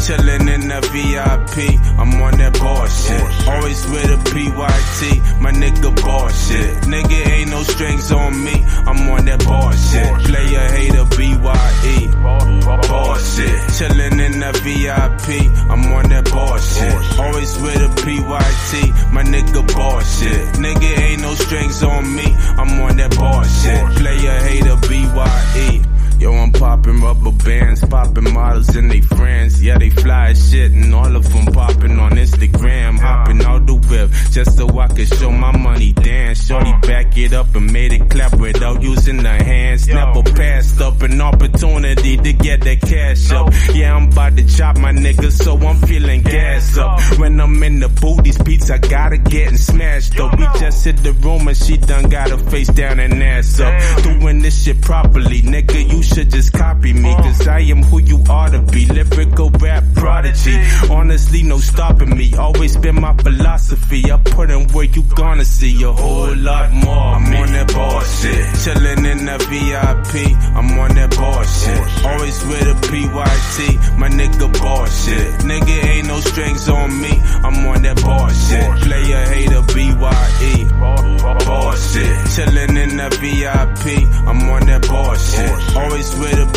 chillin' in the VIP, I'm on that bullshit. Always with a PYT, my nigga bullshit. Nigga ain't no strings on me, I'm on that bullshit. Player hater BYE, bullshit. Chillin' in the VIP, I'm on that bullshit. Always with a PYT, my nigga bullshit. Nigga ain't no strings on me, I'm on that bullshit. Player hater BYE. Yo, I'm poppin' rubber bands, poppin' models and they friends. Yeah, they fly as shit and all of them poppin' on Instagram. Hoppin' out the whip just so I could show my money dance. Shorty back it up and made it clap without using her hands. Never passed up an opportunity to get that cash up. Yeah, I'm about to chop my niggas, so I'm feeling gas up. When I'm in the booth, these beats I gotta gettin' smashed up. We just hit the room and she done got her face down and ass up. Doing this shit properly, nigga, you should just copy me, cause I am who you ought to be. Lyrical rap prodigy, honestly no stopping me. Always been my philosophy, I put in work, you gonna see a whole lot more. I'm on that bullshit, chillin' in the VIP, I'm on that bullshit. Always with a PYT, my nigga bullshit. Nigga ain't no strings on me, I'm on that bullshit. Player hater BYE, bullshit. Chillin' in the VIP, I'm on that bullshit. Always with a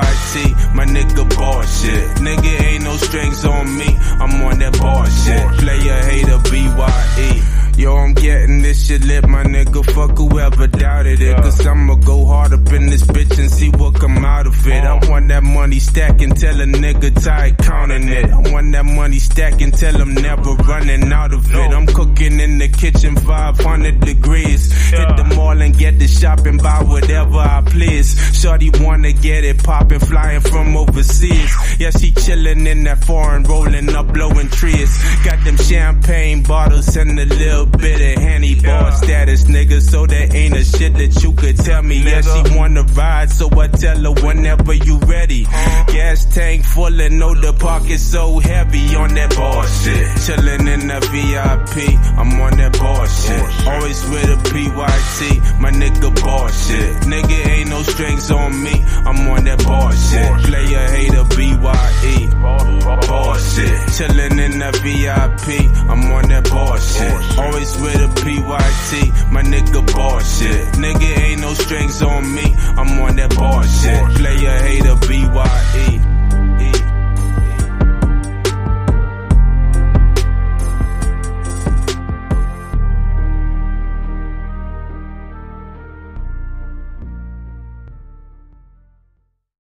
PYT, my nigga bullshit. Nigga ain't no strings on me, I'm on that bullshit. Player hater BYE. Yo, I'm getting this shit lit, my nigga, fuck whoever doubted it. Cause I'ma go hard up in this bitch and see what come out of it. I want that money stacking till a nigga tired counting it. I want that money stacking till I'm never running out of it. I'm cooking in the kitchen 500 degrees. Hit the mall and get the shopping, buy whatever I please. Shorty wanna get it poppin', flying from overseas. Yeah, she chillin' in that foreign, rolling up, blowing trees. Got them champagne bottles and a little bit of Henny, bar status, nigga, so there ain't a shit that you could tell me. Yeah, she wanna ride, so I tell her whenever you ready. Gas tank full and know the pocket so heavy on that bullshit. Chillin' in the VIP, I'm on that bullshit. Always with a PYT, my nigga bullshit. Nigga ain't no strings on me, I'm on that bullshit. Player